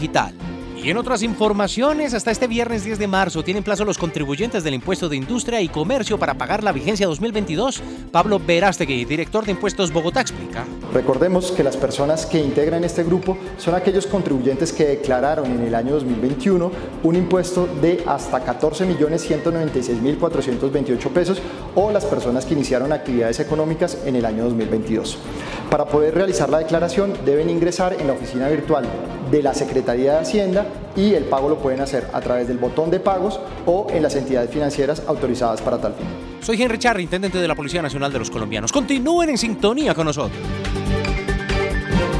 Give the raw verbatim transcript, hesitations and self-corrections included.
digital. Y en otras informaciones, hasta este viernes diez de marzo tienen plazo los contribuyentes del Impuesto de Industria y Comercio para pagar la vigencia dos mil veintidós. Pablo Verástegui, director de Impuestos Bogotá, explica. Recordemos que las personas que integran este grupo son aquellos contribuyentes que declararon en el año dos mil veintiuno un impuesto de hasta catorce millones ciento noventa y seis mil cuatrocientos veintiocho pesos o las personas que iniciaron actividades económicas en el año dos mil veintidós. Para poder realizar la declaración deben ingresar en la oficina virtual de la Secretaría de Hacienda y el pago lo pueden hacer a través del botón de pagos o en las entidades financieras autorizadas para tal fin. Soy Henry Charri, intendente de la Policía Nacional de los Colombianos. Continúen en sintonía con nosotros.